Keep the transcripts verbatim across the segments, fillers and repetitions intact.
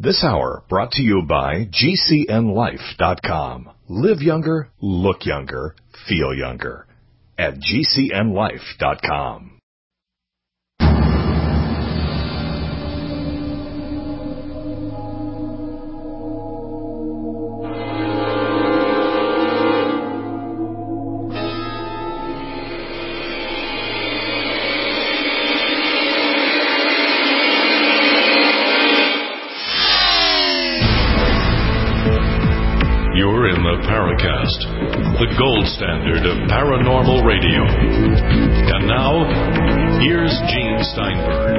This hour brought to you by G C N life dot com. Live younger, look younger, feel younger at G C N life dot com. You're in the Paracast, the gold standard of paranormal radio. And now, here's Gene Steinberg.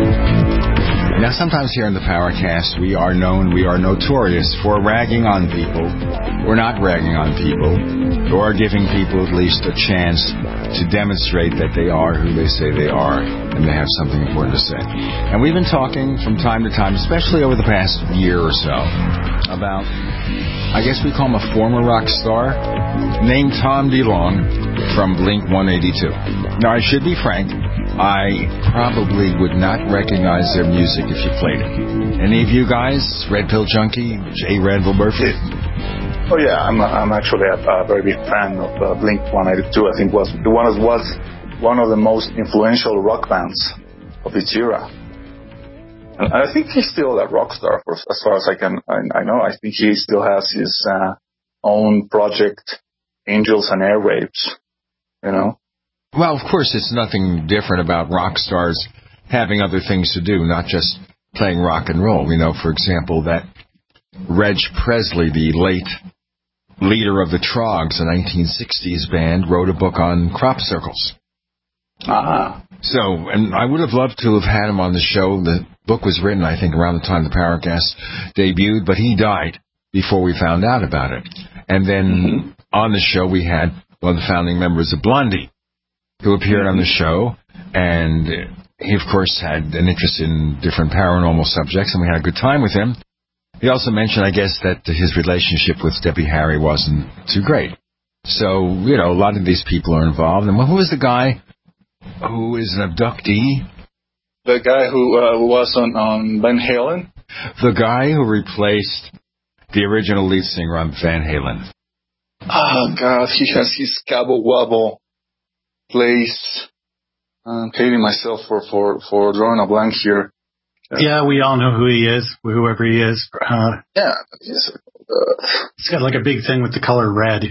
Now, sometimes here in the Paracast, we are known, we are notorious for ragging on people, or not ragging on people, or giving people at least a chance to demonstrate that they are who they say they are, and they have something important to say. And we've been talking from time to time, especially over the past year or so, about, I guess we call him a former rock star, named Tom DeLonge from Blink one eighty-two. Now, I should be frank, I probably would not recognize their music if you played it. Any of you guys, Red Pill Junkie, J. Ranville Murphy? Oh yeah, I'm I'm actually a, a very big fan of uh, Blink one eighty-two. I think was the one was one of the most influential rock bands of its era. And I think he's still a rock star, for, as far as I can I, I know. I think he still has his uh, own project, Angels and Airwaves. You know. Well, of course, it's nothing different about rock stars having other things to do, not just playing rock and roll. You know, for example, that Reg Presley, the late leader of the Troggs, a nineteen sixties band, wrote a book on crop circles. Ah. So, and I would have loved to have had him on the show. The book was written, I think, around the time the Paracast debuted, but he died before we found out about it. And then mm-hmm. on the show, we had one of the founding members of Blondie, who appeared mm-hmm. on the show, and he, of course, had an interest in different paranormal subjects, and we had a good time with him. He also mentioned, I guess, that his relationship with Debbie Harry wasn't too great. So, you know, a lot of these people are involved. And who was the guy who is an abductee? The guy who uh, was on, on Van Halen? The guy who replaced the original lead singer on Van Halen. Oh, God, he has his Cabo Wabo place. I'm hating myself for, for, for drawing a blank here. Yeah, we all know who he is, whoever he is. Uh, yeah. He's, uh, he's got like a big thing with the color red.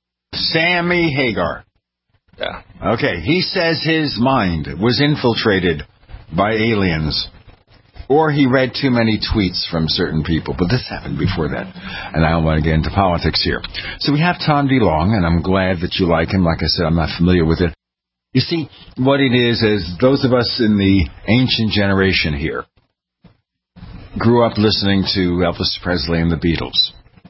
Sammy Hagar. Yeah. Okay, he says his mind was infiltrated by aliens. Or he read too many tweets from certain people. But this happened before that. And I don't want to get into politics here. So we have Tom DeLonge, and I'm glad that you like him. Like I said, I'm not familiar with it. You see, what it is, is those of us in the ancient generation here grew up listening to Elvis Presley and the Beatles.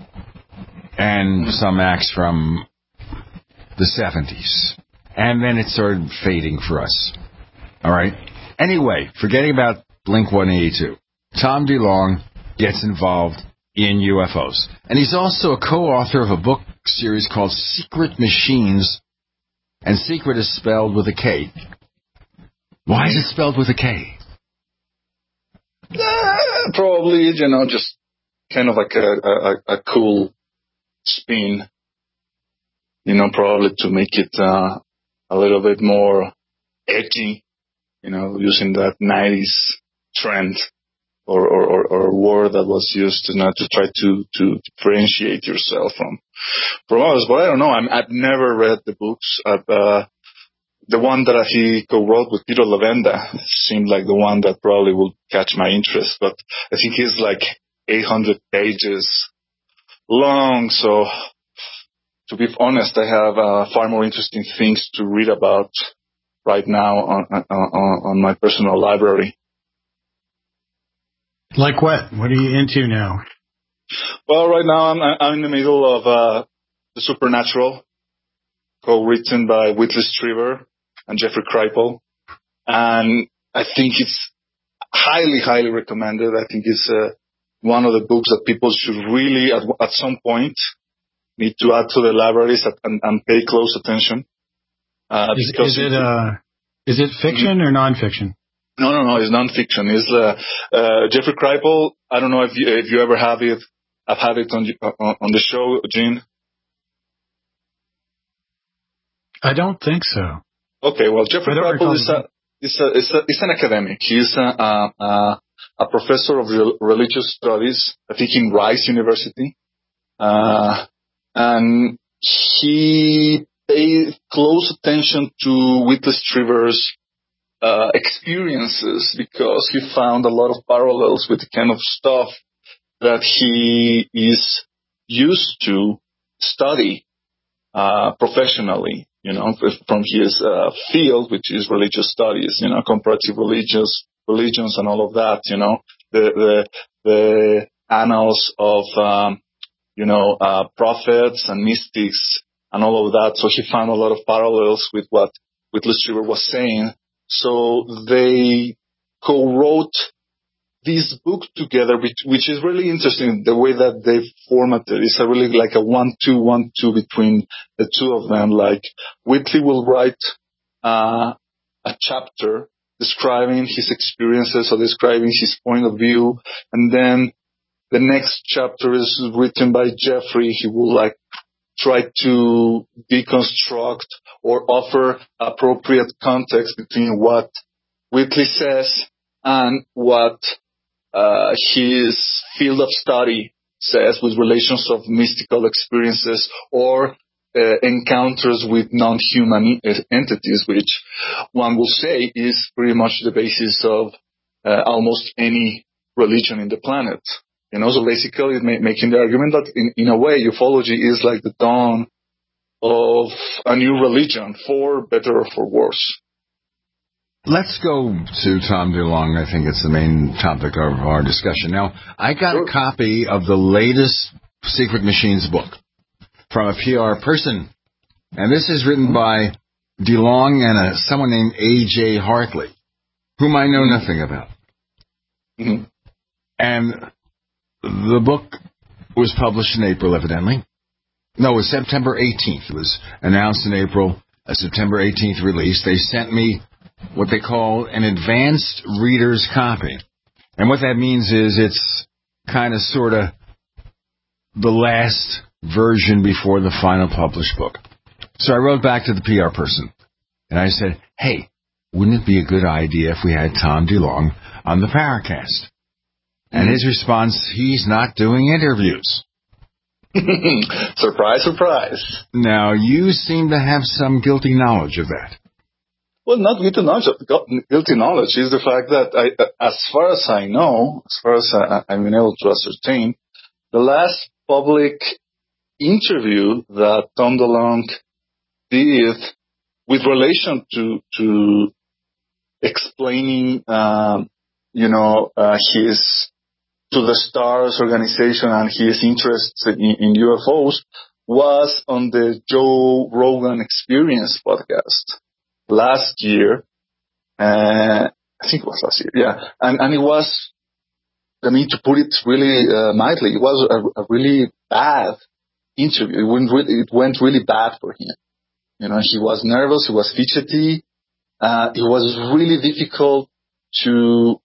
And some acts from the seventies. And then it started fading for us. All right? Anyway, forgetting about Blink one eighty-two. Tom DeLonge gets involved in U F Os. And he's also a co-author of a book series called Secret Machines. And secret is spelled with a K. Why is it spelled with a K? Uh, probably, you know, just kind of like a, a, a cool spin. You know, probably to make it uh, a little bit more edgy, you know, using that nineties trend or, or, or, or word that was used to not to try to, to differentiate yourself from from others. But I don't know. I'm, I've never read the books. I've, uh, the one that he co-wrote with Peter Lavenda seemed like the one that probably will catch my interest. But I think he's like eight hundred pages long. So to be honest, I have uh, far more interesting things to read about right now on, on, on my personal library. Like what? What are you into now? Well, right now I'm, I'm in the middle of uh, The Supernatural, co-written by Whitley Strieber and Jeffrey Kripal. And I think it's highly, highly recommended. I think it's uh, one of the books that people should really, at, at some point, need to add to the libraries and, and pay close attention. Uh, is, is it uh, is it fiction mm-hmm. or nonfiction? No, no, no. It's nonfiction. It's uh, uh, Jeffrey Kripal. I don't know if you if you ever have it. I've had it on on the show, Gene. I don't think so. Okay, well, Jeffrey Kripal is a, is, a, is, a, is an academic. He's a, a, a professor of religious studies, I think in Rice University. Uh, and he paid close attention to Whitley Strieber's uh, experiences because he found a lot of parallels with the kind of stuff that he is used to study uh, professionally. You know, from his uh, field, which is religious studies, you know, comparative religious religions and all of that, you know, the the, the annals of, um, you know, uh, prophets and mystics and all of that. So he found a lot of parallels with what Whitley Strieber was saying. So they co-wrote this book together, which, which is really interesting, the way that they formatted. It's a really like a one-two, one-two between the two of them. Like, Whitley will write uh, a chapter describing his experiences or describing his point of view, and then the next chapter is written by Jeffrey. He will like try to deconstruct or offer appropriate context between what Whitley says and what Uh, his field of study says with relations of mystical experiences or uh, encounters with non-human entities, which one will say is pretty much the basis of uh, almost any religion in the planet. You know, so basically making the argument that in, in a way ufology is like the dawn of a new religion, for better or for worse. Let's go to Tom DeLonge. I think it's the main topic of our discussion. Now, I got sure. a copy of the latest Secret Machines book from a P R person. And this is written by DeLonge and a, someone named A J Hartley, whom I know nothing about. Mm-hmm. And the book was published in April, evidently. No, it was September eighteenth. It was announced in April, a September eighteenth release. They sent me what they call an advanced reader's copy. And what that means is it's kind of sort of the last version before the final published book. So I wrote back to the P R person, and I said, hey, wouldn't it be a good idea if we had Tom DeLonge on the Paracast? And his response, he's not doing interviews. Surprise, surprise. Now, you seem to have some guilty knowledge of that. Well, not guilty knowledge. Guilty knowledge is the fact that, I, as far as I know, as far as I, I've been able to ascertain, the last public interview that Tom DeLonge did with relation to to explaining, um, you know, uh, his to the STARS organization and his interests in, in U F Os was on the Joe Rogan Experience podcast. Last year, uh, I think it was last year, yeah, and and it was, I mean, to put it really uh, mildly, it was a, a really bad interview. It went really, it went really bad for him. You know, he was nervous, he was fidgety. Uh, it was really difficult to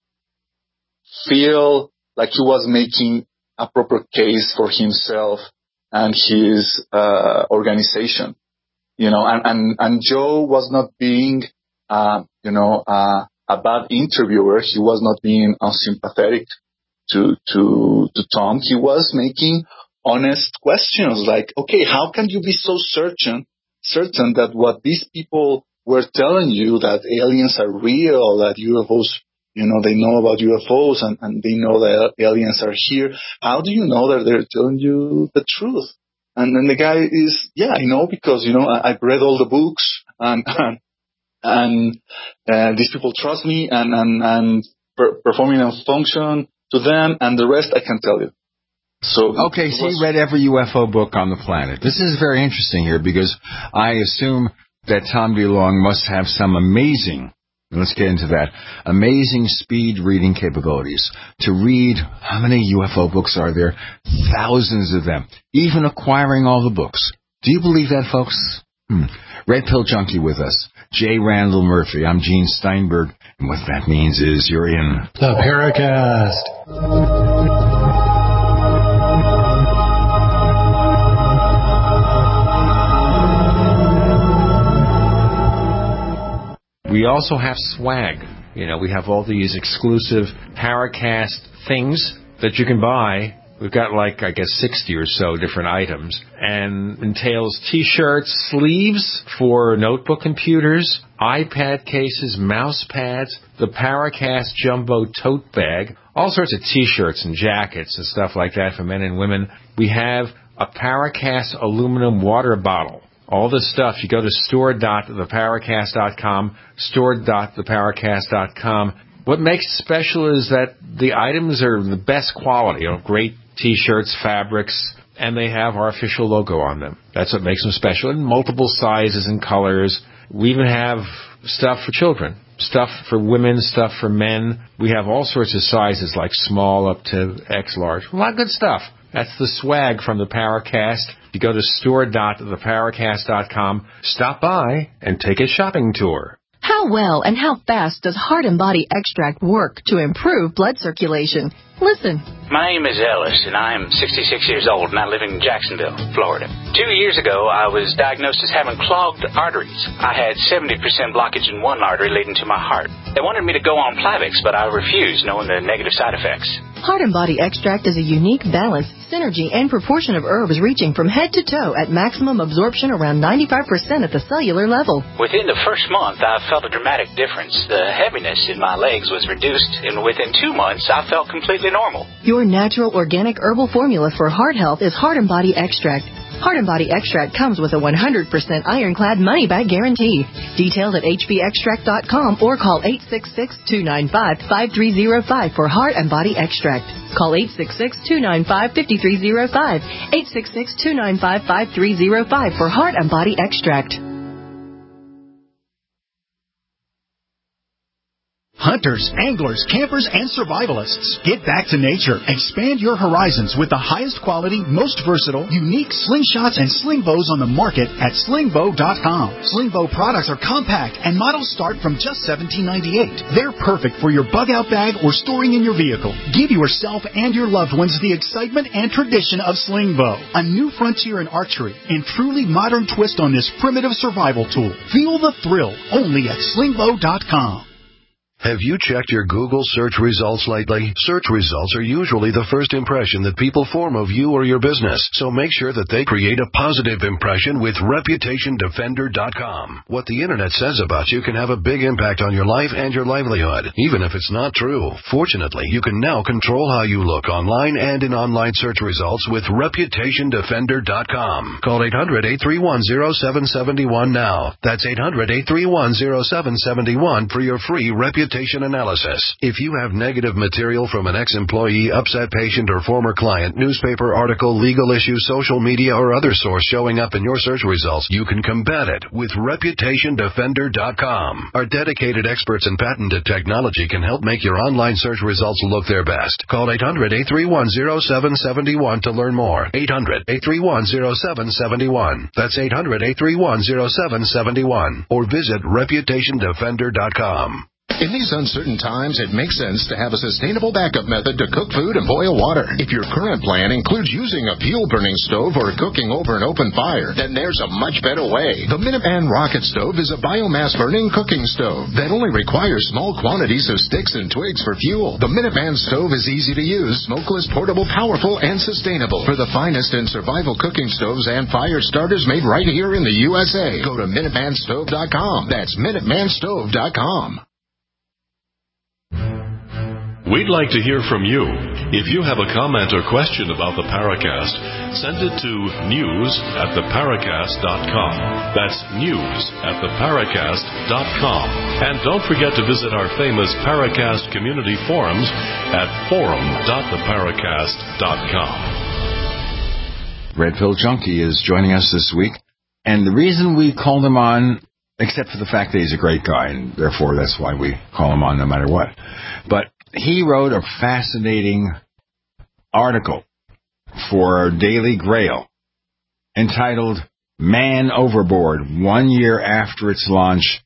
feel like he was making a proper case for himself and his uh, organization. You know, and, and, and Joe was not being, uh, you know, uh, a bad interviewer. He was not being unsympathetic to, to, to Tom. He was making honest questions like, okay, how can you be so certain, certain that what these people were telling you, that aliens are real, that U F Os, you know, they know about U F Os and, and they know that aliens are here. How do you know that they're telling you the truth? And then the guy is, yeah, I know because, you know, I, I've read all the books and, and, and uh, these people trust me and, and, and per- performing a function to them, and the rest I can tell you. So okay, so you read every U F O book on the planet. This is very interesting here because I assume that Tom DeLonge must have some amazing, let's get into that, amazing speed reading capabilities to read, how many U F O books are there? Thousands of them. Even acquiring all the books. Do you believe that, folks? Hmm. Red Pill Junkie with us. J. Randall Murphy. I'm Gene Steinberg, And what that means is you're in the Paracast. We also have swag. You know, we have all these exclusive Paracast things that you can buy. We've got like, I guess, sixty or so different items, and entails T-shirts, sleeves for notebook computers, iPad cases, mouse pads, the Paracast Jumbo tote bag, all sorts of T-shirts and jackets and stuff like that for men and women. We have a Paracast aluminum water bottle. All this stuff, you go to store dot the paracast dot com, store dot the paracast dot com. What makes it special is that the items are the best quality, you know, great T-shirts, fabrics, and they have our official logo on them. That's what makes them special, in multiple sizes and colors. We even have stuff for children, stuff for women, stuff for men. We have all sorts of sizes, like small up to X large. A lot of good stuff. That's the swag from the Paracast. You go to store dot the paracast dot com, stop by, and take a shopping tour. How well and how fast does Heart and Body Extract work to improve blood circulation? Listen. My name is Ellis, and I am sixty-six years old, and I live in Jacksonville, Florida. Two years ago, I was diagnosed as having clogged arteries. I had seventy percent blockage in one artery leading to my heart. They wanted me to go on Plavix, but I refused, knowing the negative side effects. Heart and Body Extract is a unique balance, synergy, and proportion of herbs reaching from head to toe at maximum absorption around ninety-five percent at the cellular level. Within the first month, I felt a dramatic difference. The heaviness in my legs was reduced, and within two months, I felt completely normal. Your natural organic herbal formula for heart health is Heart and Body Extract. Heart and Body Extract comes with a one hundred percent ironclad money-back guarantee. Details at h b extract dot com or call eight six six, two nine five, five three zero five for Heart and Body Extract. Call eight six six, two nine five, five three zero five, eight six six, two nine five, five three zero five for Heart and Body Extract. Hunters, anglers, campers, and survivalists. Get back to nature. Expand your horizons with the highest quality, most versatile, unique slingshots and sling bows on the market at sling bow dot com. Sling bow products are compact and models start from just seventeen ninety-eight. They're perfect for your bug-out bag or storing in your vehicle. Give yourself and your loved ones the excitement and tradition of sling bow. A new frontier in archery and truly modern twist on this primitive survival tool. Feel the thrill only at sling bow dot com. Have you checked your Google search results lately? Search results are usually the first impression that people form of you or your business, so make sure that they create a positive impression with reputation defender dot com. What the internet says about you can have a big impact on your life and your livelihood, even if it's not true. Fortunately, you can now control how you look online and in online search results with reputation defender dot com. Call eight hundred, eight three one, zero seven seven one now. That's eight hundred, eight three one, zero seven seven one for your free reputation analysis. If you have negative material from an ex-employee, upset patient, or former client, newspaper article, legal issue, social media, or other source showing up in your search results, you can combat it with reputation defender dot com. Our dedicated experts in patented technology can help make your online search results look their best. Call eight hundred, eight three one, zero seven seven one to learn more. eight hundred, eight three one, zero seven seven one. That's eight hundred, eight three one, zero seven seven one. Or visit reputation defender dot com. In these uncertain times, it makes sense to have a sustainable backup method to cook food and boil water. If your current plan includes using a fuel-burning stove or cooking over an open fire, then there's a much better way. The Minuteman Rocket Stove is a biomass-burning cooking stove that only requires small quantities of sticks and twigs for fuel. The Minuteman Stove is easy to use, smokeless, portable, powerful, and sustainable. For the finest in survival cooking stoves and fire starters made right here in the U S A, go to minuteman stove dot com. That's minuteman stove dot com. We'd like to hear from you. If you have a comment or question about the Paracast, send it to news at the paracast dot com. That's news at the paracast dot com. And don't forget to visit our famous Paracast community forums at forum dot the paracast dot com. Red Pill Junkie is joining us this week. And the reason we called him on, except for the fact that he's a great guy, and therefore that's why we call him on no matter what. But he wrote a fascinating article for Daily Grail entitled Man Overboard, one year after its launch,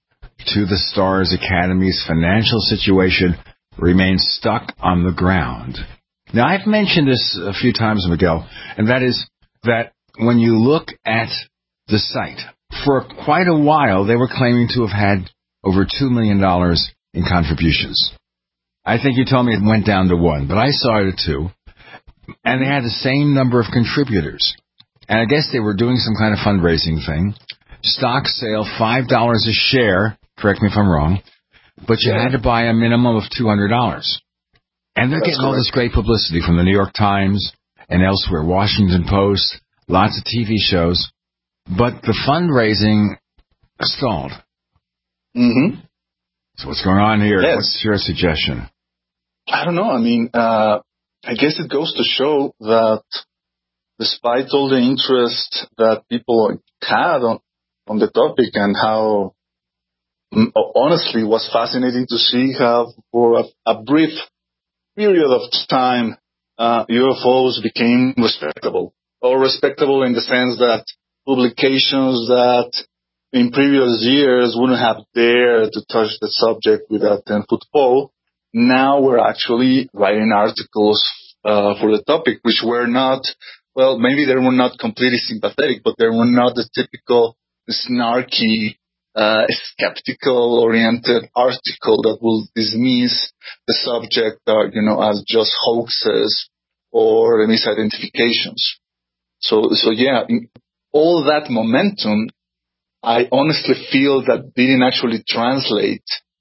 to the Stars Academy's financial situation remains stuck on the ground. Now, I've mentioned this a few times, Miguel, and that is that when you look at the site, for quite a while, they were claiming to have had over two million dollars in contributions. I think you told me it went down to one, but I saw it at two. And they had the same number of contributors. And I guess they were doing some kind of fundraising thing. Stock sale, five dollars a share, correct me if I'm wrong, but you yeah. had to buy a minimum of two hundred dollars. And they're That's getting correct. all this great publicity from the New York Times and elsewhere, Washington Post, lots of T V shows. But the fundraising stalled. Mm-hmm. So what's going on here? Yes. What's your suggestion? I don't know. I mean, uh, I guess it goes to show that despite all the interest that people had on, on the topic and how, honestly, it was fascinating to see how for a, a brief period of time, uh, U F Os became respectable. Or respectable in the sense that publications that in previous years wouldn't have dared to touch the subject with a ten-foot pole, now we're actually writing articles uh, for the topic, which were not, well, maybe they were not completely sympathetic, but they were not the typical snarky, uh, skeptical-oriented article that will dismiss the subject, uh, you know, as just hoaxes or misidentifications. So, so yeah, all that momentum, I honestly feel that didn't actually translate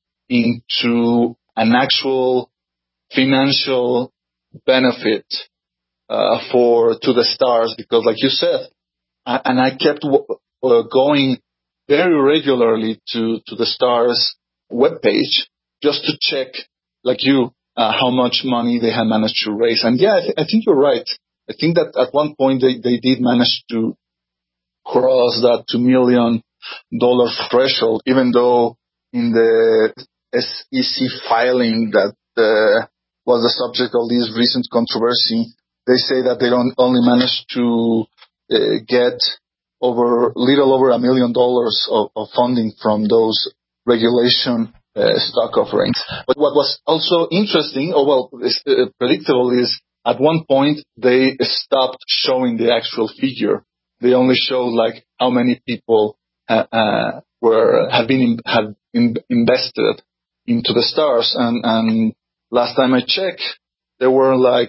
into an actual financial benefit uh, for to the stars, because, like you said, I, and I kept uh, going very regularly to to the stars webpage just to check, like you, uh, how much money they had managed to raise. And yeah, I, th- I think you're right. I think that at one point they, they did manage to cross that two million dollar threshold, even though in the S E C filing that uh, was the subject of this recent controversy, they say that they don't only managed to uh, get over little over a million dollars of, of funding from those regulation uh, stock offerings. But what was also interesting, or well, uh, predictable, is at one point they stopped showing the actual figure. They only showed like how many people uh, uh, were have been in, have in, invested into the stars, and, and last time I checked, there were like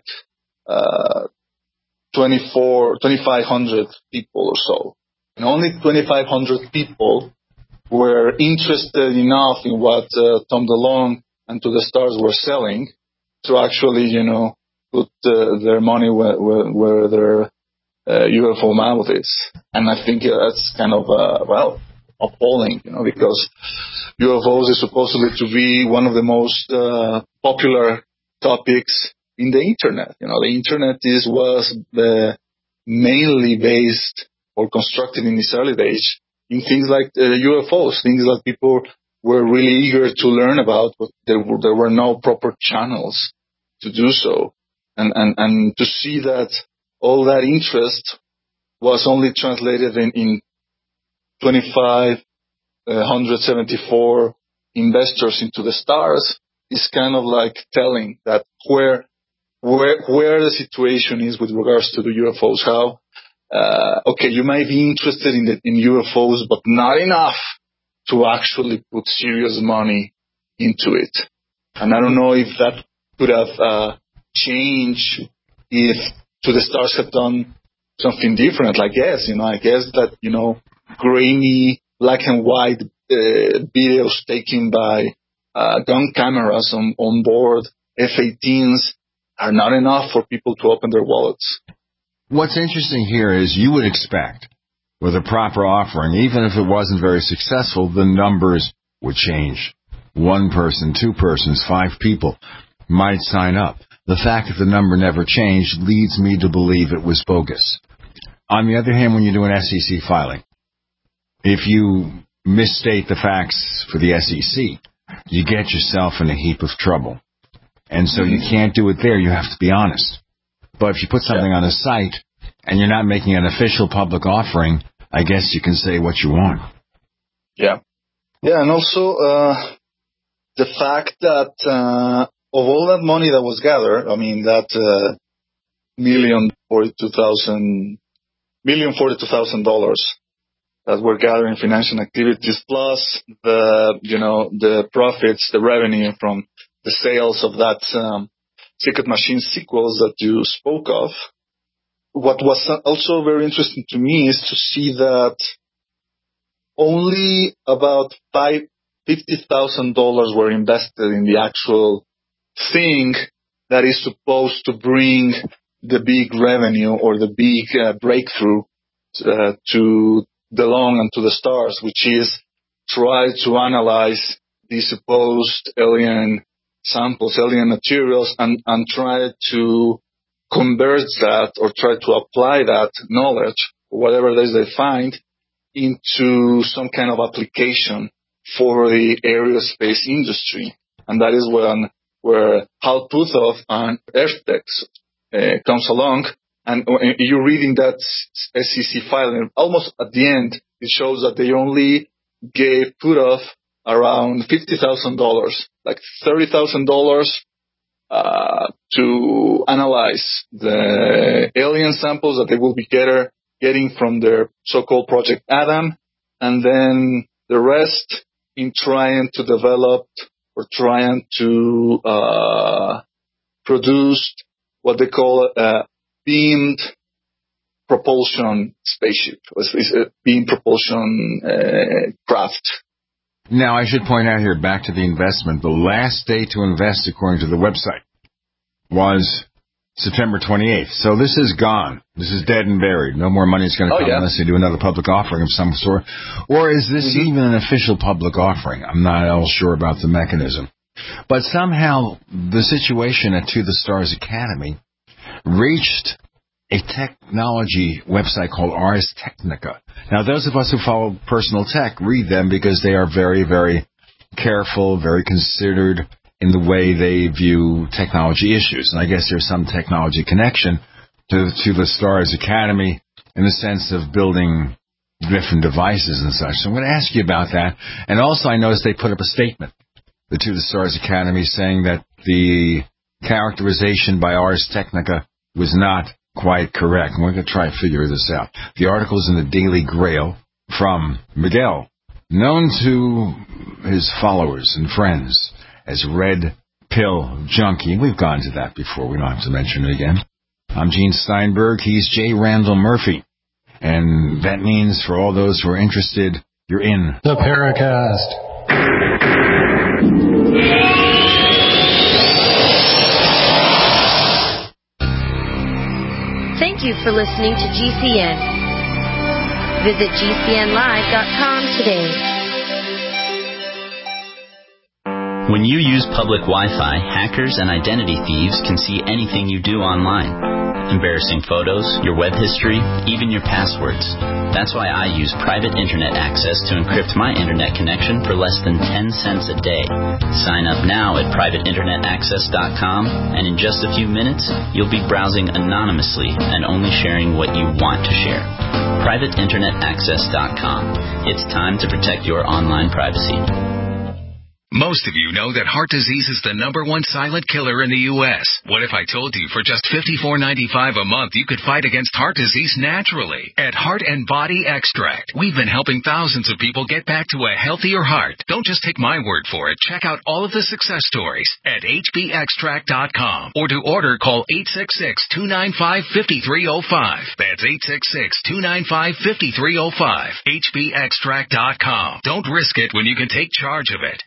uh, twenty-four, twenty-five hundred people or so, and only twenty-five hundred people were interested enough in what uh, Tom DeLonge and To the Stars were selling to actually, you know, put uh, their money where, where, where their uh, U F O mouth is. And I think uh, that's kind of, uh, well, appalling, you know, because U F Os is supposedly to be one of the most uh, popular topics in the internet. You know, the internet is was uh, mainly based or constructed in its early days in things like uh, U F Os, things that people were really eager to learn about, but there were, there were no proper channels to do so. And, and, and to see that all that interest was only translated in, in twenty-five hundred seventy-four investors into the stars is kind of like telling that where, where, where the situation is with regards to the U F Os, how, uh, okay, you might be interested in the, in U F Os, but not enough to actually put serious money into it. And I don't know if that could have, uh, changed if To the Stars had done something different. I guess, you know, I guess that, you know, grainy, black and white uh, videos taken by uh, gun cameras on, on board F eighteens are not enough for people to open their wallets. What's interesting here is you would expect, with a proper offering, even if it wasn't very successful, the numbers would change. One person, two persons, five people might sign up. The fact that the number never changed leads me to believe it was bogus. On the other hand, when you do an S E C filing, if you misstate the facts for the S E C, you get yourself in a heap of trouble. And so you can't do it there. You have to be honest. But if you put something on a site and you're not making an official public offering, I guess you can say what you want. Yeah. Yeah, and also uh, the fact that uh, of all that money that was gathered, I mean, that uh, million forty-two thousand, million forty-two thousand dollars that were gathered in financial activities, plus the, you know, the profits, the revenue from the sales of that um, Secret Machine sequels that you spoke of. What was also very interesting to me is to see that only about fifty thousand dollars were invested in the actual thing that is supposed to bring the big revenue or the big uh, breakthrough uh, to DeLong and to the stars, which is try to analyze the supposed alien samples, alien materials, and, and try to convert that or try to apply that knowledge, whatever it is they find, into some kind of application for the aerospace industry. And that is when where Hal Puthoff and EarthTech uh, comes along. And you're reading that S E C file, and almost at the end, it shows that they only gave Puthoff around fifty thousand dollars, like thirty thousand dollars uh, to analyze the alien samples that they will be getter, getting from their so-called Project Adam, and then the rest in trying to develop or trying to uh, produce what they call a beamed propulsion spaceship, it's a beam propulsion uh, craft. Now, I should point out here, back to the investment, the last day to invest, according to the website, was September twenty-eighth. So this is gone. This is dead and buried. No more money is going to oh, come yeah. unless they do another public offering of some sort. Or is this mm-hmm. even an official public offering? I'm not all sure about the mechanism. But somehow the situation at To the Stars Academy reached a technology website called Ars Technica. Now, those of us who follow personal tech read them because they are very, very careful, very considered in the way they view technology issues. And I guess there's some technology connection to, to the Stars Academy in the sense of building different devices and such. So I'm going to ask you about that. And also, I noticed they put up a statement, the To the Stars Academy, saying that the characterization by Ars Technica was not quite correct. And we're going to try and figure this out. The article is in the Daily Grail from Miguel, known to his followers and friends as Red Pill Junkie. We've gone to that before. We don't have to mention it again. I'm Gene Steinberg. He's J. Randall Murphy. And that means for all those who are interested, you're in the Paracast. Thank you for listening to G C N. Visit G C N live dot com today. When you use public Wi-Fi, hackers and identity thieves can see anything you do online. Embarrassing photos, your web history, even your passwords. That's why I use private internet access to encrypt my internet connection for less than ten cents a day. Sign up now at private internet access dot com, and in just a few minutes, you'll be browsing anonymously and only sharing what you want to share. private internet access dot com. It's time to protect your online privacy. Most of you know that heart disease is the number one silent killer in the U S What if I told you for just fifty-four ninety-five a month you could fight against heart disease naturally? At Heart and Body Extract, we've been helping thousands of people get back to a healthier heart. Don't just take my word for it. Check out all of the success stories at H B extract dot com, or to order, call eight six six, two nine five, five three zero five. That's eight six six, two nine five, five three zero five. H B extract dot com. Don't risk it when you can take charge of it.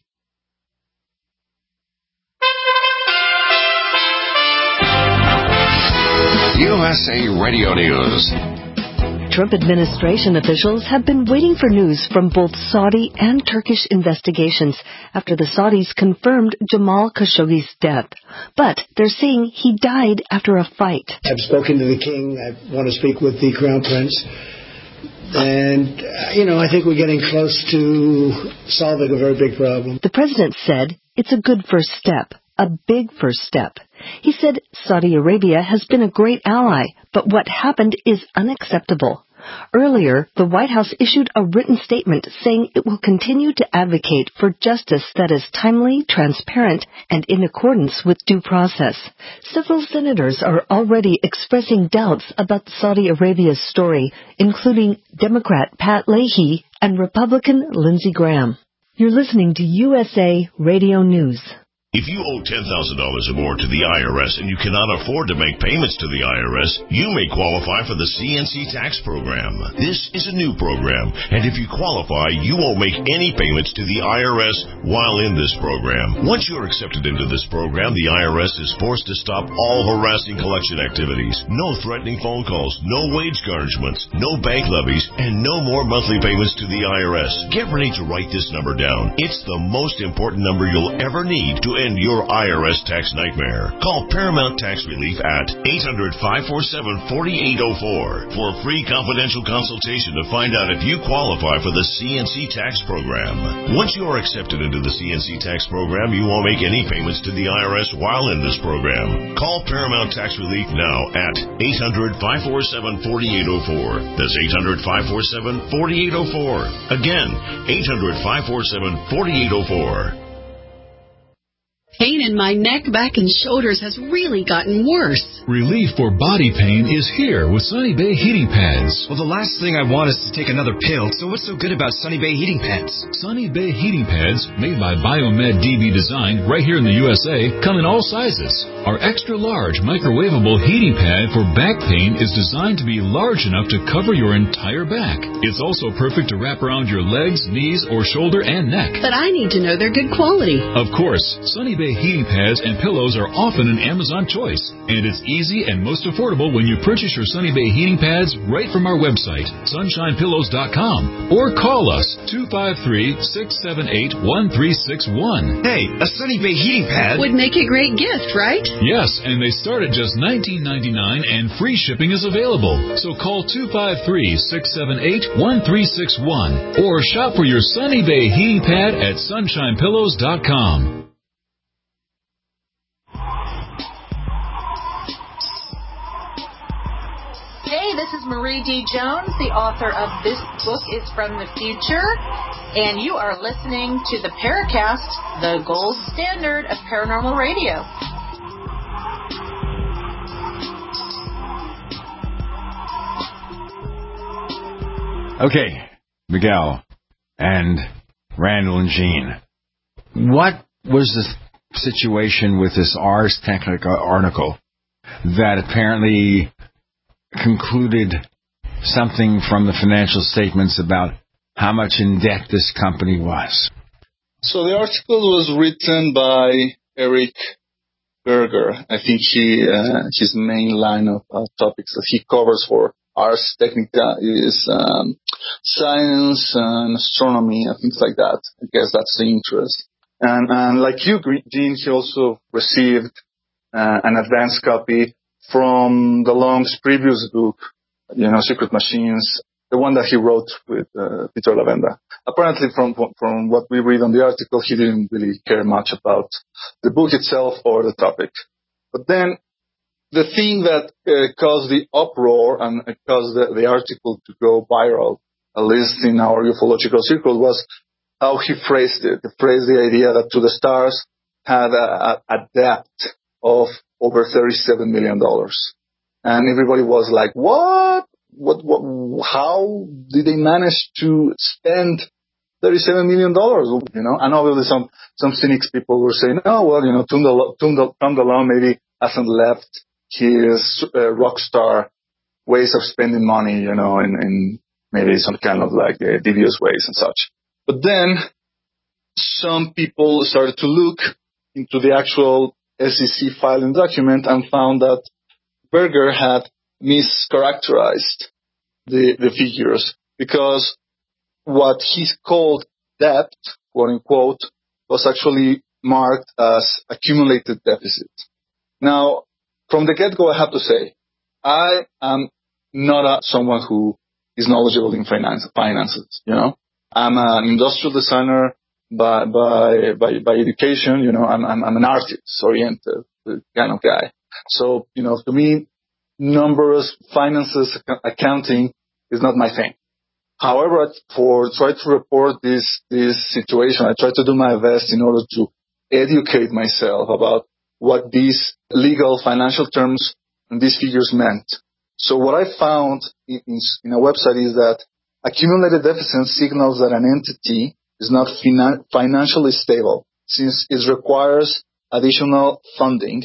U S A Radio News. Trump administration officials have been waiting for news from both Saudi and Turkish investigations after the Saudis confirmed Jamal Khashoggi's death. But they're saying he died after a fight. I've spoken to the king. I want to speak with the crown prince. And, uh, you know, I think we're getting close to solving a very big problem. The president said it's a good first step, a big first step. He said Saudi Arabia has been a great ally, but what happened is unacceptable. Earlier, the White House issued a written statement saying it will continue to advocate for justice that is timely, transparent, and in accordance with due process. Several senators are already expressing doubts about Saudi Arabia's story, including Democrat Pat Leahy and Republican Lindsey Graham. You're listening to U S A Radio News. If you owe ten thousand dollars or more to the I R S and you cannot afford to make payments to the I R S, you may qualify for the C N C tax program. This is a new program, and if you qualify, you won't make any payments to the I R S while in this program. Once you're accepted into this program, the I R S is forced to stop all harassing collection activities. No threatening phone calls, no wage garnishments, no bank levies, and no more monthly payments to the I R S. Get ready to write this number down. It's the most important number you'll ever need to end your I R S tax nightmare. Call Paramount Tax Relief at eight hundred, five four seven, four eight zero four for a free confidential consultation to find out if you qualify for the C N C tax program. Once you are accepted into the C N C tax program, you won't make any payments to the I R S while in this program. Call Paramount Tax Relief now at eight hundred, five four seven, four eight zero four. That's eight hundred, five four seven, four eight zero four. Again, eight hundred, five four seven, four eight zero four. Pain in my neck, back, and shoulders has really gotten worse. Relief for body pain is here with Sunny Bay Heating Pads. Well, the last thing I want is to take another pill, so what's so good about Sunny Bay Heating Pads? Sunny Bay Heating Pads, made by Biomed D B Design right here in the U S A, come in all sizes. Our extra-large microwavable heating pad for back pain is designed to be large enough to cover your entire back. It's also perfect to wrap around your legs, knees, or shoulder and neck. But I need to know they're good quality. Of course, Sunny Bay heating pads and pillows are often an Amazon choice, and it's easy and most affordable when you purchase your Sunny Bay heating pads right from our website, sunshine pillows dot com, or call us two five three, six seven eight, one three six one. Hey, a Sunny Bay heating pad would make a great gift, right? Yes, and they start at just nineteen ninety-nine dollars and free shipping is available. So call two five three, six seven eight, one three six one or shop for your Sunny Bay heating pad at sunshine pillows dot com. Hey, this is Marie D. Jones, the author of This Book is from the Future, and you are listening to the Paracast, the gold standard of paranormal radio. Okay, Miguel and Randall and Jean, what was the situation with this Ars Technica article that apparently concluded something from the financial statements about how much in debt this company was? So the article was written by Eric Berger. I think he uh, his main line of uh, topics that he covers for Ars Technica is um, science and astronomy and things like that. I guess that's the interest. And, and like you, Gene, he also received uh, an advance copy from DeLong's previous book, you know, Secret Machines, the one that he wrote with uh, Peter Lavenda. Apparently, from from what we read on the article, he didn't really care much about the book itself or the topic. But then the thing that uh, caused the uproar and caused the, the article to go viral, at least in our ufological circle, was how he phrased it. He phrased the idea that To the Stars had a, a debt of over thirty-seven million dollars. And everybody was like, what? What, what, how did they manage to spend thirty-seven million dollars? You know, and obviously some, some cynics people were saying, oh, well, you know, Tom DeLonge maybe hasn't left his uh, rock star ways of spending money, you know, in, in maybe some kind of like uh, devious ways and such. But then some people started to look into the actual S E C filing document and found that Berger had mischaracterized the, the figures, because what he called debt, quote unquote, was actually marked as accumulated deficit. Now, from the get-go, I have to say, I am not a, someone who is knowledgeable in finance, finances, you know. I'm an industrial designer by, by, by, by education, you know. I'm, I'm, I'm an artist-oriented kind of guy. So, you know, to me, numbers, finances, accounting is not my thing. However, for try to report this this situation, I try to do my best in order to educate myself about what these legal financial terms and these figures meant. So what I found in, in a website is that accumulated deficit signals that an entity is not finan- financially stable, since it requires additional funding.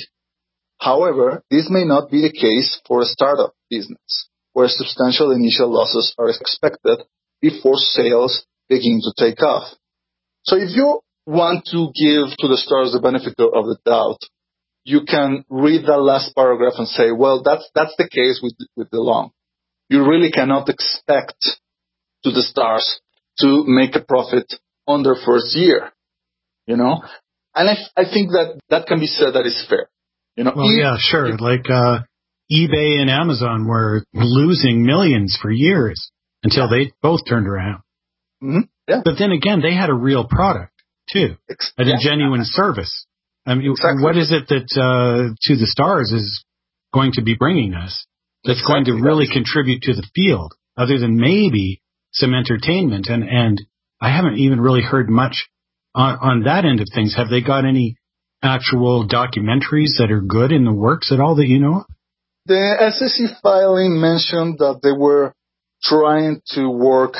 However, this may not be the case for a startup business, where substantial initial losses are expected before sales begin to take off. So if you want to give to the stars the benefit of the doubt, you can read the last paragraph and say, well, that's that's the case with with DeLong. You really cannot expect to the stars to make a profit on their first year, you know? And I, I think that that can be said that is fair. You know, well, if, yeah, sure. If, like uh, eBay and Amazon were losing millions for years until yeah. they both turned around. Mm-hmm. Yeah. But then again, they had a real product too, Ex- a yeah. genuine service. I mean, exactly. what is it that uh, To the Stars is going to be bringing us that's exactly. going to really contribute to the field, other than maybe some entertainment? And and I haven't even really heard much on, on that end of things. Have they got any actual documentaries that are good in the works at all that you know of? The S E C filing mentioned that they were trying to work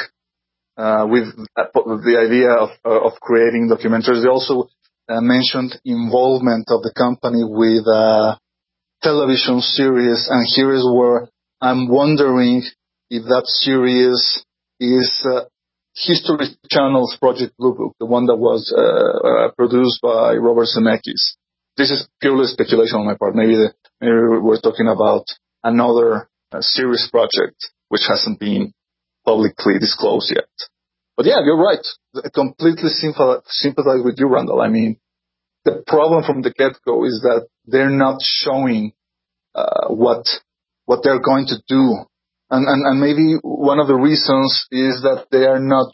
uh, with uh, the idea of, uh, of creating documentaries. They also uh, mentioned involvement of the company with a television series, and here is where I'm wondering if that series is uh, History Channel's Project Blue Book, the one that was uh, uh, produced by Robert Zemeckis. This is purely speculation on my part. Maybe, the, maybe we're talking about another uh, series project which hasn't been publicly disclosed yet. But yeah, you're right. I completely sympathize with you, Randall. I mean, the problem from the get-go is that they're not showing uh, what what they're going to do. And, and, and maybe one of the reasons is that they are not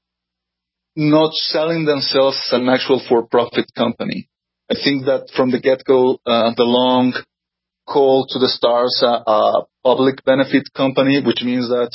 not selling themselves as an actual for-profit company. I think that from the get-go, uh, DeLong called To the Stars a, a public benefit company, which means that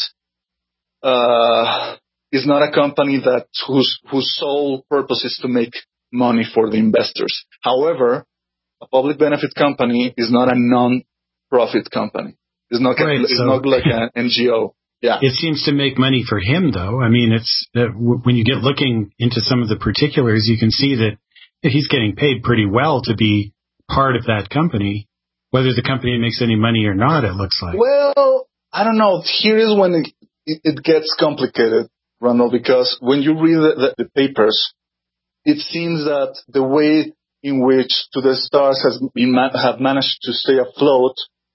uh, it's not a company that whose whose sole purpose is to make money for the investors. However, a public benefit company is not a non-profit company. It's not, right, it's so not like an N G O. Yeah. It seems to make money for him, though. I mean, it's uh, w- when you get looking into some of the particulars, you can see that he's getting paid pretty well to be part of that company, whether the company makes any money or not, it looks like. Well, I don't know. Here is when it, it, it gets complicated, Ronald, because when you read the, the, the papers, it seems that the way in which To the Stars has been ma- have managed to stay afloat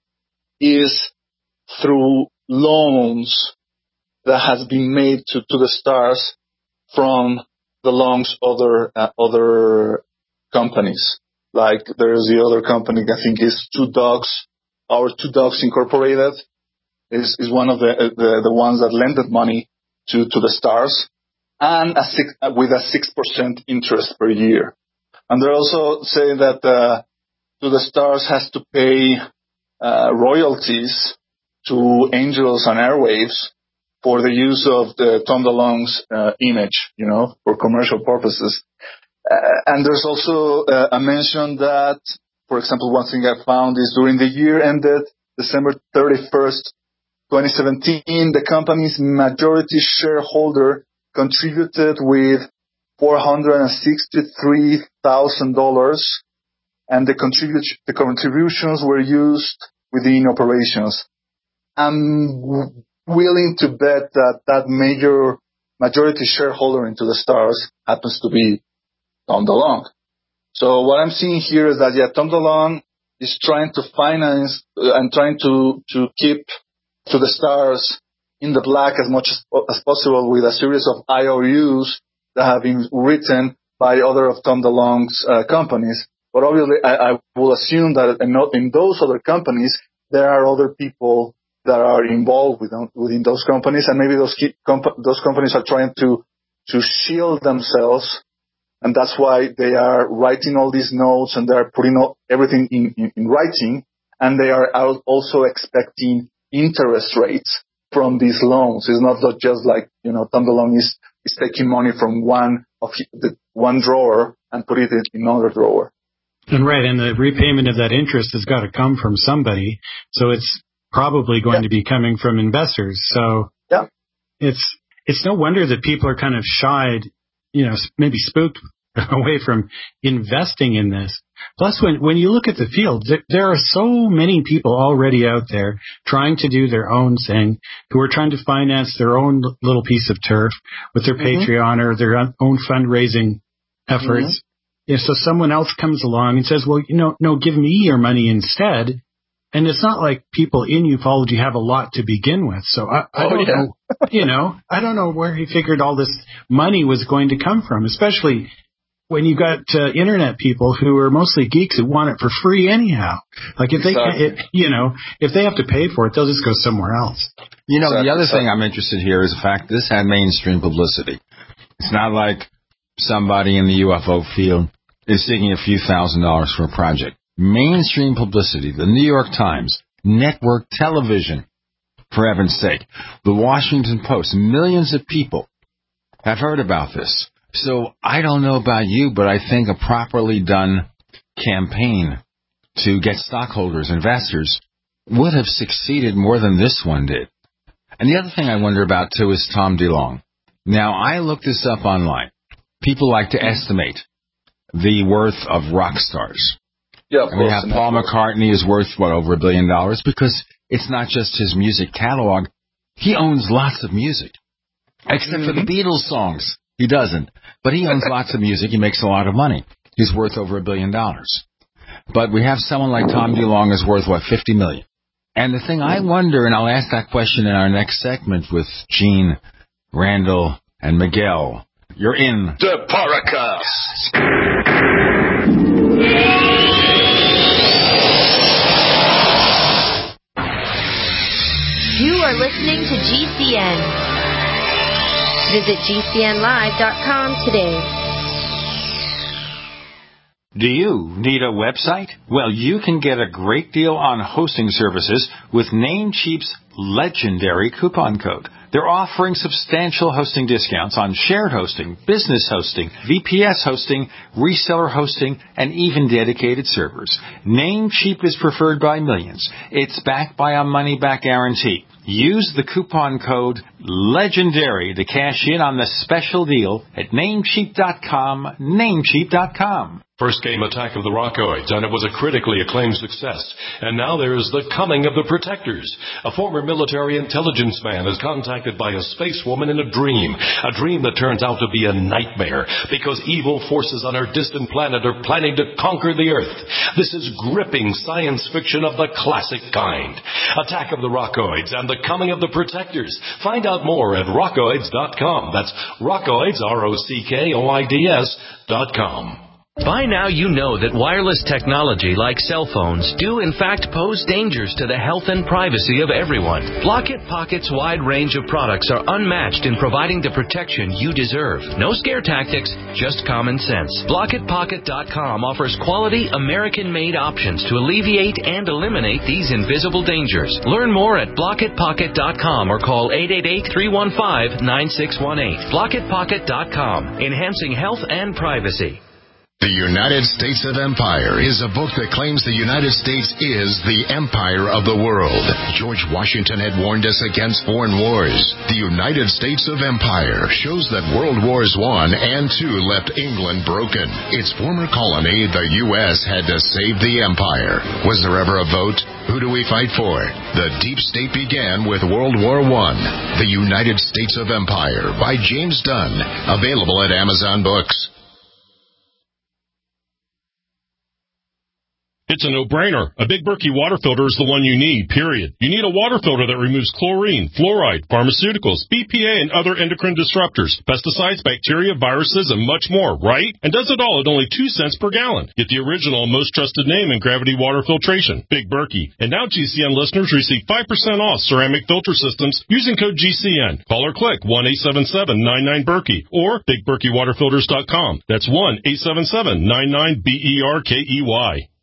is through loans that has been made to, to the Stars from DeLong's other uh, other companies. Like there's the other company, I think is Two Dogs, our Two Dogs Incorporated is, is one of the, the the ones that lended money to, to the Stars, and a six, with a six percent interest per year. And they're also saying that uh, To the Stars has to pay uh, royalties to Angels and Airwaves for the use of the Tom DeLong's uh, image, you know, for commercial purposes. Uh, and there's also uh, a mention that, for example, one thing I found is during the year ended December thirty-first, twenty seventeen, the company's majority shareholder contributed with four hundred sixty-three thousand dollars, and the, contribu- the contributions were used within operations. I'm willing to bet that that major majority shareholder into the Stars happens to be Tom DeLong. So what I'm seeing here is that, yeah, Tom DeLong is trying to finance uh, and trying to, to keep To the Stars in the black as much as, as possible with a series of I O Us that have been written by other of Tom DeLong's uh, companies. But obviously, I, I will assume that in, in those other companies, there are other people that are involved within, within those companies, and maybe those key, comp- those companies are trying to to shield themselves, and that's why they are writing all these notes and they are putting all, everything in, in, in writing, and they are also expecting interest rates from these loans. It's not just like, you know, Tom DeLonge is, is taking money from one of the one drawer and put it in another drawer. And right, and the repayment of that interest has got to come from somebody, so it's probably going yeah. to be coming from investors. So yeah. it's it's no wonder that people are kind of shied, you know, maybe spooked away from investing in this. Plus, when, when you look at the field, there, there are so many people already out there trying to do their own thing, who are trying to finance their own little piece of turf with their mm-hmm. Patreon or their own fundraising efforts. Mm-hmm. Yeah, so someone else comes along and says, well, you know, no, give me your money instead. And it's not like people in Ufology have a lot to begin with. So I, I oh, don't yeah. know, you know, I don't know where he figured all this money was going to come from, especially when you got uh, internet people who are mostly geeks who want it for free anyhow. Like if they, exactly. can, it, you know, if they have to pay for it, they'll just go somewhere else. You know, exactly. the other exactly. thing I'm interested here is the fact this had mainstream publicity. It's not like somebody in the U F O field is seeking a few thousand dollars for a project. Mainstream publicity, the New York Times, network television, for heaven's sake, the Washington Post, millions of people have heard about this. So I don't know about you, but I think a properly done campaign to get stockholders, investors, would have succeeded more than this one did. And the other thing I wonder about, too, is Tom DeLonge. Now, I looked this up online. People like to estimate the worth of rock stars. Yeah, of and we course, have Paul McCartney is worth, what, over a billion dollars? Because it's not just his music catalog. He owns lots of music. Except mm-hmm. for the Beatles songs. He doesn't. But he owns lots of music. He makes a lot of money. He's worth over a billion dollars. But we have someone like Tom DeLonge is worth, what, fifty million. And the thing I wonder, and I'll ask that question in our next segment with Gene, Randall, and Miguel. You're in the Paracast. You are listening to G C N. Visit G C N live dot com today. Do you need a website? Well, you can get a great deal on hosting services with Namecheap's legendary coupon code. They're offering substantial hosting discounts on shared hosting, business hosting, V P S hosting, reseller hosting, and even dedicated servers. Namecheap is preferred by millions. It's backed by a money-back guarantee. Use the coupon code LEGENDARY to cash in on the special deal at Namecheap dot com, Namecheap dot com. First came Attack of the Rockoids, and it was a critically acclaimed success. And now there's The Coming of the Protectors. A former military intelligence man is contacted by a space woman in a dream. A dream that turns out to be a nightmare because evil forces on our distant planet are planning to conquer the Earth. This is gripping science fiction of the classic kind. Attack of the Rockoids and The Coming of the Protectors. Find out more at rockoids dot com. That's Rockoids, R O C K O I D S dot com. By now you know that wireless technology like cell phones do in fact pose dangers to the health and privacy of everyone. Blockit Pocket's wide range of products are unmatched in providing the protection you deserve. No scare tactics, just common sense. Blockit Pocket dot com offers quality American-made options to alleviate and eliminate these invisible dangers. Learn more at Blockit Pocket dot com or call eight eight eight, three one five, nine six one eight. Blockit Pocket dot com, enhancing health and privacy. The United States of Empire is a book that claims the United States is the empire of the world. George Washington had warned us against foreign wars. The United States of Empire shows that World Wars One and Two left England broken. Its former colony, the U S, had to save the empire. Was there ever a vote? Who do we fight for? The deep state began with World War One. The United States of Empire by James Dunn. Available at Amazon Books. It's a no-brainer. A Big Berkey water filter is the one you need, period. You need a water filter that removes chlorine, fluoride, pharmaceuticals, B P A, and other endocrine disruptors, pesticides, bacteria, viruses, and much more, right? And does it all at only two cents per gallon. Get the original and most trusted name in gravity water filtration, Big Berkey. And now G C N listeners receive five percent off ceramic filter systems using code G C N. Call or click one eight seven seven, nine nine, Berkey or big berkey water filters dot com. That's one eight seven seven, nine nine, B E R K E Y.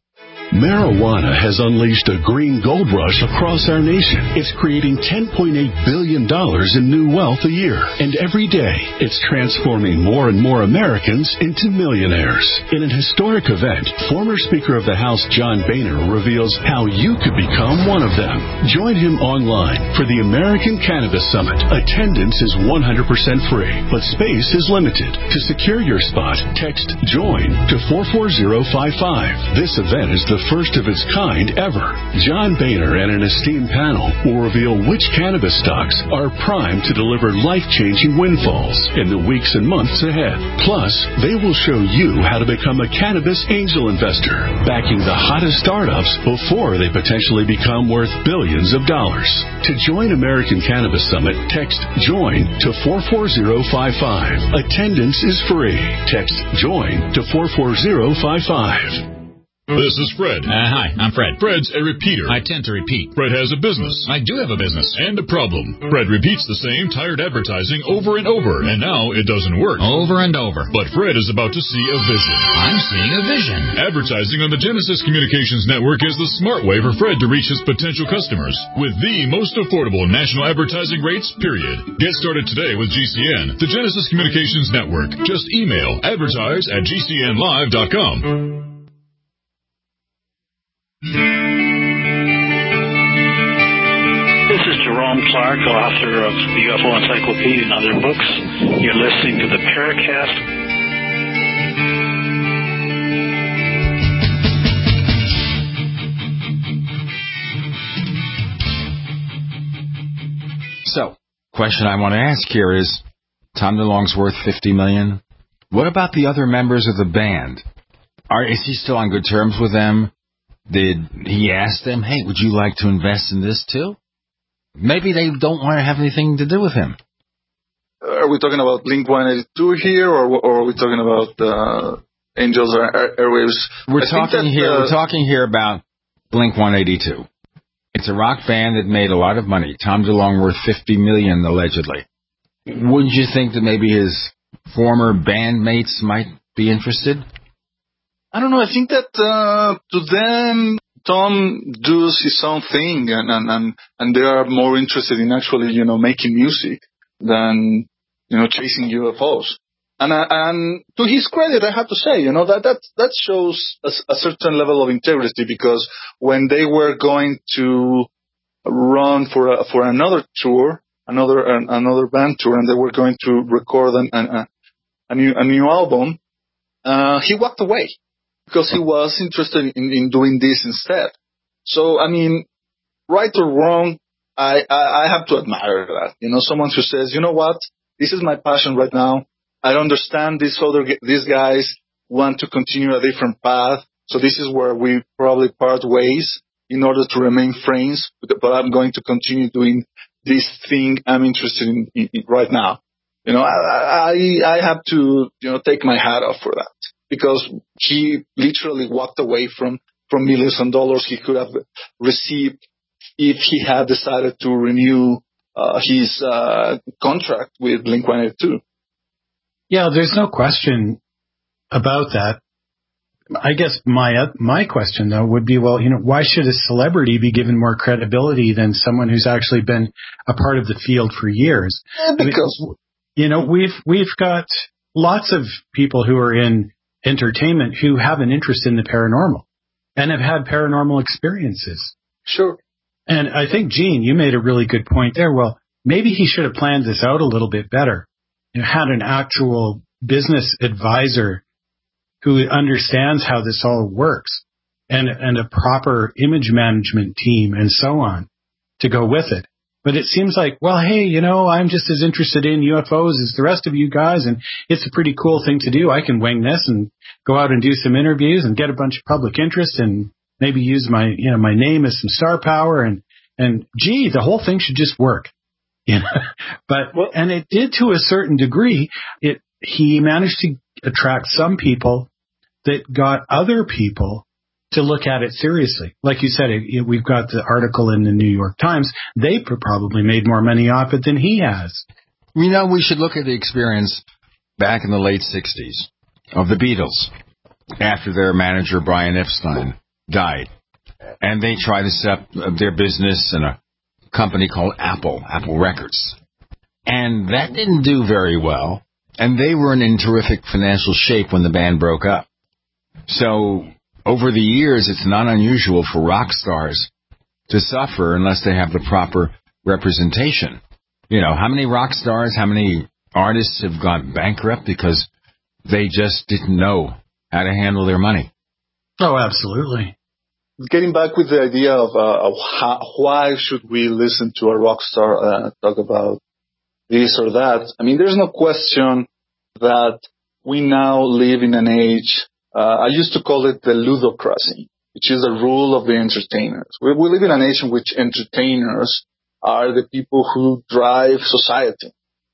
Marijuana has unleashed a green gold rush across our nation. It's creating ten point eight billion dollars in new wealth a year. And every day, it's transforming more and more Americans into millionaires. In an historic event, former Speaker of the House John Boehner reveals how you could become one of them. Join him online for the American Cannabis Summit. Attendance is one hundred percent free, but space is limited. To secure your spot, text JOIN to four four zero five five. This event is the first of its kind ever. John Boehner and an esteemed panel will reveal which cannabis stocks are primed to deliver life-changing windfalls in the weeks and months ahead. Plus, they will show you how to become a cannabis angel investor, backing the hottest startups before they potentially become worth billions of dollars. To join American Cannabis Summit, text JOIN to four four zero five five. Attendance is free. Text JOIN to four four zero five five. This is Fred. Uh, hi, I'm Fred. Fred's a repeater. I tend to repeat. Fred has a business. I do have a business. And a problem. Fred repeats the same tired advertising over and over, and now it doesn't work. Over and over. But Fred is about to see a vision. I'm seeing a vision. Advertising on the Genesis Communications Network is the smart way for Fred to reach his potential customers with the most affordable national advertising rates, period. Get started today with G C N, the Genesis Communications Network. Just email advertise at g c n live dot com. This is Jerome Clark, author of the U F O Encyclopedia and other books. You're listening to the Paracast. So, question I want to ask here is, Tom DeLonge's worth fifty million dollars. What about the other members of the band? Are, is he still on good terms with them? Did he ask them, hey, would you like to invest in this too? Maybe they don't want to have anything to do with him. Are we talking about Blink one eighty-two here, or, or are we talking about uh, Angels Airwaves? We're I talking that, here. Uh, we're talking here about Blink one eighty-two. It's a rock band that made a lot of money. Tom DeLonge worth fifty million dollars allegedly. Wouldn't you think that maybe his former bandmates might be interested? I don't know. I think that uh, to them, Tom does his own thing, and, and, and, and they are more interested in actually, you know, making music than, you know, chasing U F Os. And uh, and to his credit, I have to say, you know, that that, that shows a, a certain level of integrity, because when they were going to run for a, for another tour, another uh, another band tour, and they were going to record an, an, a new a new album, uh, he walked away. Because he was interested in, in doing this instead. So, I mean, right or wrong, I, I, I have to admire that. You know, someone who says, you know what, this is my passion right now. I understand these other, these guys want to continue a different path. So this is where we probably part ways in order to remain friends. But I'm going to continue doing this thing I'm interested in, in, in right now. You know, I, I, I have to, you know, take my hat off for that. Because he literally walked away from, from millions of dollars he could have received if he had decided to renew uh, his uh, contract with Blink one eighty-two. Yeah, there's no question about that. I guess my my question, though, would be, well, you know, why should a celebrity be given more credibility than someone who's actually been a part of the field for years? Yeah, because... I mean, you know, we've we've got lots of people who are in entertainment who have an interest in the paranormal and have had paranormal experiences. Sure. And I think, Gene, you made a really good point there. Well, maybe he should have planned this out a little bit better. You know, had an actual business advisor who understands how this all works, and and a proper image management team and so on to go with it. But it seems like, well, hey, you know, I'm just as interested in U F Os as the rest of you guys, and it's a pretty cool thing to do. I can wing this and go out and do some interviews and get a bunch of public interest and maybe use my, you know, my name as some star power, and, and gee, the whole thing should just work. You know, but, well, and it did to a certain degree. It, he managed to attract some people that got other people to look at it seriously. Like you said, it, it, we've got the article in the New York Times. They probably made more money off it than he has. You know, we should look at the experience back in the late sixties of the Beatles after their manager, Brian Epstein, died. And they tried to set up their business in a company called Apple, Apple Records. And that didn't do very well. And they were in terrific financial shape when the band broke up. So over the years, it's not unusual for rock stars to suffer unless they have the proper representation. You know, how many rock stars, how many artists have gone bankrupt because they just didn't know how to handle their money? Oh, absolutely. Getting back with the idea of, uh, of how, why should we listen to a rock star uh, talk about this or that, I mean, there's no question that we now live in an age, uh, I used to call it the ludocracy, which is the rule of the entertainers. We, we live in an age in which entertainers are the people who drive society,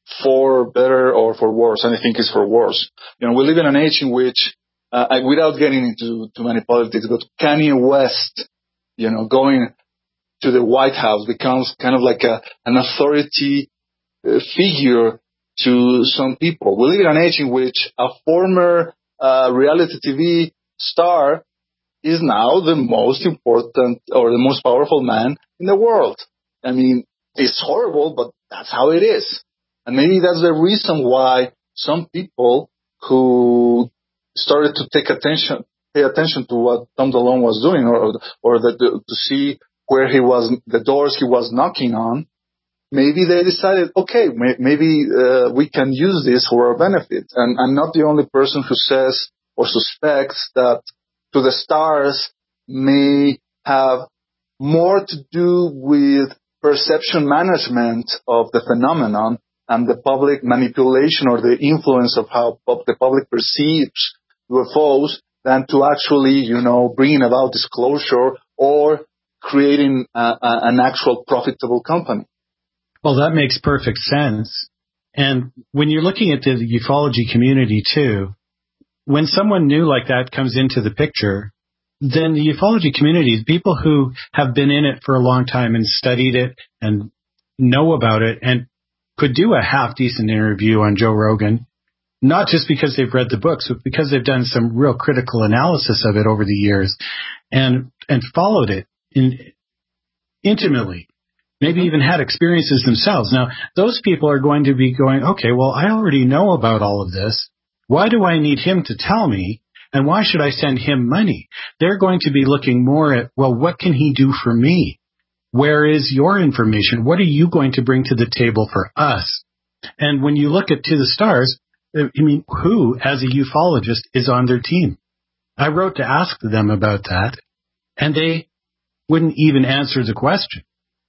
for better or for worse, and I think it's for worse. You know, we live in an age in which, uh, I, without getting into too many politics, but Kanye West, you know, going to the White House becomes kind of like a, an authority uh, figure to some people. We live in an age in which a former uh, reality T V star is now the most important or the most powerful man in the world. I mean, it's horrible, but that's how it is. And maybe that's the reason why some people who started to take attention, pay attention to what Tom DeLonge was doing, or or the, the, to see where he was, the doors he was knocking on, maybe they decided, okay, may, maybe uh, we can use this for our benefit. And I'm not the only person who says or suspects that To the Stars may have more to do with perception management of the phenomenon and the public manipulation or the influence of how the public perceives U F Os than to actually, you know, bringing about disclosure or creating a, a, an actual profitable company. Well, that makes perfect sense. And when you're looking at the ufology community too, when someone new like that comes into the picture, then the ufology community, people who have been in it for a long time and studied it and know about it and could do a half-decent interview on Joe Rogan, not just because they've read the books, but because they've done some real critical analysis of it over the years and and followed it in, intimately, maybe even had experiences themselves. Now, those people are going to be going, okay, well, I already know about all of this. Why do I need him to tell me? And why should I send him money? They're going to be looking more at, well, what can he do for me? Where is your information? What are you going to bring to the table for us? And when you look at To the Stars, I mean, who, as a ufologist, is on their team? I wrote to ask them about that, and they wouldn't even answer the question.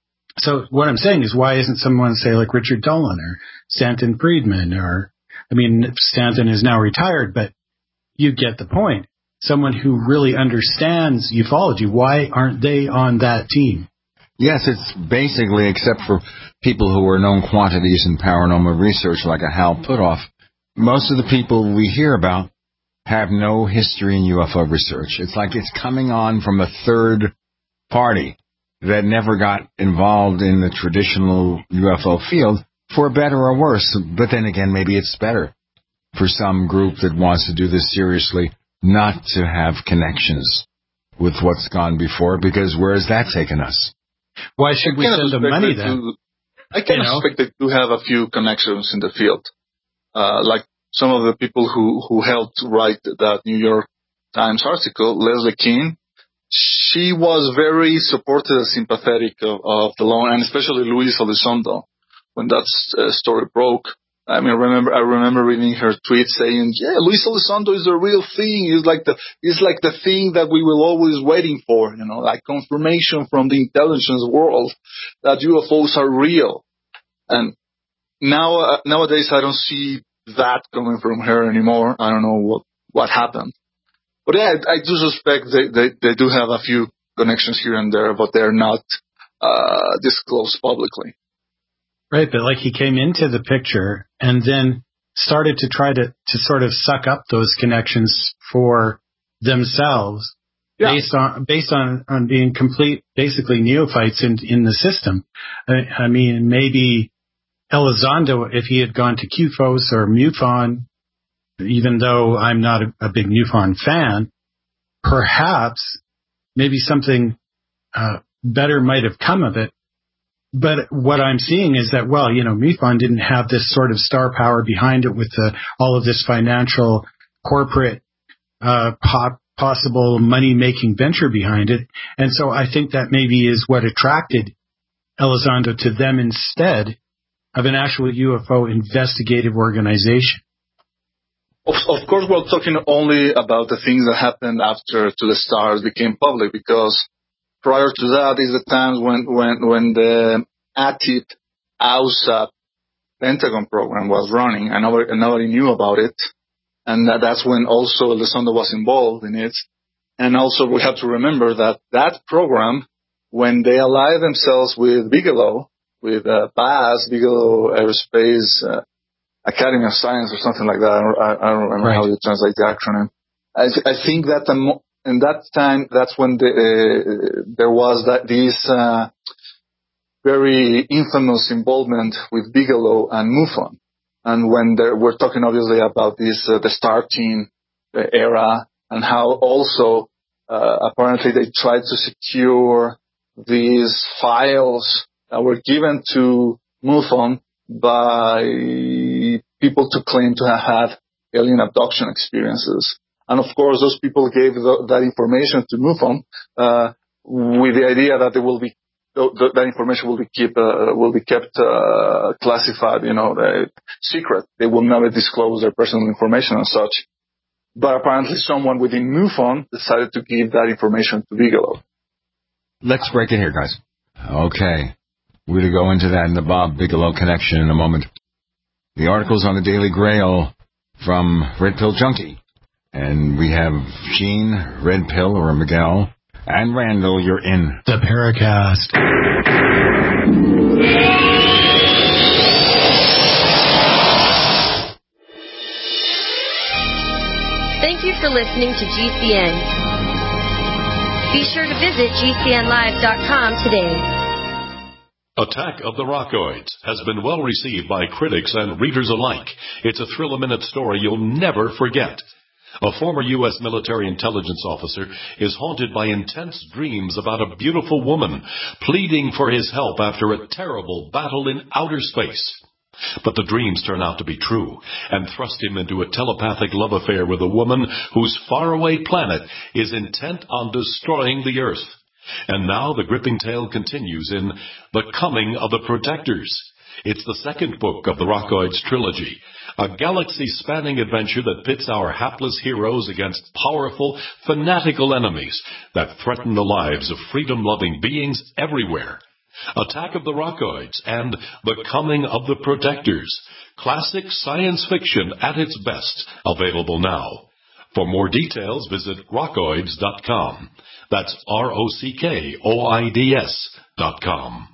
So what I'm saying is, why isn't someone, say, like Richard Dolan or Stanton Friedman, or, I mean, Stanton is now retired, but you get the point. Someone who really understands ufology, why aren't they on that team? Yes, it's basically, except for people who are known quantities in paranormal research, like a Hal Puthoff, most of the people we hear about have no history in U F O research. It's like it's coming on from a third party that never got involved in the traditional U F O field, for better or worse. But then again, maybe it's better for some group that wants to do this seriously not to have connections with what's gone before, because where has that taken us? Why should we send them money then? To, I can you know? expect they do have a few connections in the field. Uh, like some of the people who, who helped write that New York Times article, Leslie Kean, she was very supportive and sympathetic of, of the law, and especially Luis Elizondo. When that uh, story broke, I mean, I remember, I remember reading her tweet saying, yeah, Luis Elizondo is the real thing. He's like the, he's like the thing that we were always waiting for, you know, like confirmation from the intelligence world that U F Os are real. And now, uh, nowadays I don't see that coming from her anymore. I don't know what, what happened. But yeah, I, I do suspect they, they, they do have a few connections here and there, but they're not, uh, disclosed publicly. Right, but like he came into the picture and then started to try to, to sort of suck up those connections for themselves, yeah. based on based on, on being complete, basically neophytes in in the system. I, I mean, maybe Elizondo, if he had gone to Q F O S or MUFON, even though I'm not a, a big MUFON fan, perhaps maybe something uh, better might have come of it. But what I'm seeing is that, well, you know, MUFON didn't have this sort of star power behind it with the, all of this financial, corporate, uh, pop, possible money-making venture behind it. And so I think that maybe is what attracted Elizondo to them instead of an actual U F O investigative organization. Of, of course, we're talking only about the things that happened after to the stars became public, because prior to that is the times when, when, when the A T I P, A U S A P, Pentagon program was running, and nobody, and nobody knew about it. And that, that's when also Elizondo was involved in it. And also we have to remember that that program, when they allied themselves with Bigelow, with uh, B A S, Bigelow Aerospace uh, Academy of Science or something like that, I don't, I don't remember right. how you translate the acronym. I, th- I think that the mo- in that time, that's when the, uh, there was that this uh, very infamous involvement with Bigelow and MUFON. And when there, we're talking obviously about this, uh, the Star Team uh, era, and how also uh, apparently they tried to secure these files that were given to MUFON by people to claim to have had alien abduction experiences. And of course, those people gave the, that information to MUFON uh, with the idea that they will be th- that information will be kept uh, will be kept uh, classified, you know, uh, secret. They will never disclose their personal information and such. But apparently, someone within MUFON decided to give that information to Bigelow. Let's break in here, guys. Okay, we're to go into that in the Bob Bigelow connection in a moment. The article's on the Daily Grail from Red Pill Junkie. And we have Gene, Red Pill, or Miguel, and Randall, you're in. The Paracast. Thank you for listening to G C N. Be sure to visit G C N live dot com today. Attack of the Rockoids has been well received by critics and readers alike. It's a thrill-a-minute story you'll never forget. A former U S military intelligence officer is haunted by intense dreams about a beautiful woman pleading for his help after a terrible battle in outer space. But the dreams turn out to be true and thrust him into a telepathic love affair with a woman whose faraway planet is intent on destroying the Earth. And now the gripping tale continues in The Coming of the Protectors. It's the second book of the Rockoids trilogy, a galaxy-spanning adventure that pits our hapless heroes against powerful, fanatical enemies that threaten the lives of freedom-loving beings everywhere. Attack of the Rockoids and The Coming of the Protectors, classic science fiction at its best, available now. For more details, visit rockoids dot com. That's R O C K O I D S dot com.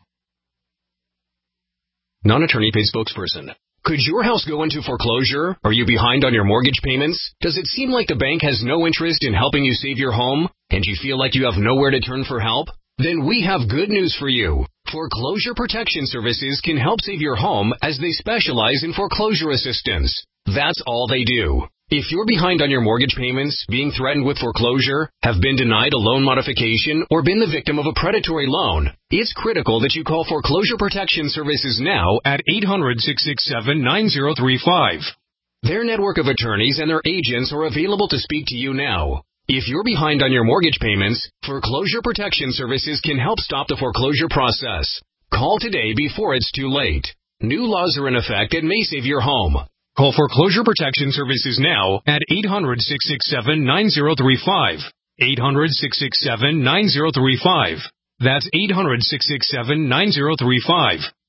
Non-attorney paid spokesperson. Could your house go into foreclosure? Are you behind on your mortgage payments? Does it seem like the bank has no interest in helping you save your home? And you feel like you have nowhere to turn for help? Then we have good news for you. Foreclosure Protection Services can help save your home as they specialize in foreclosure assistance. That's all they do. If you're behind on your mortgage payments, being threatened with foreclosure, have been denied a loan modification, or been the victim of a predatory loan, it's critical that you call Foreclosure Protection Services now at eight hundred, six six seven, nine zero three five. Their network of attorneys and their agents are available to speak to you now. If you're behind on your mortgage payments, Foreclosure Protection Services can help stop the foreclosure process. Call today before it's too late. New laws are in effect and may save your home. Call Foreclosure Protection Services now at eight hundred, six six seven, nine zero three five. eight hundred, six six seven, nine zero three five. That's eight hundred, six six seven, nine zero three five.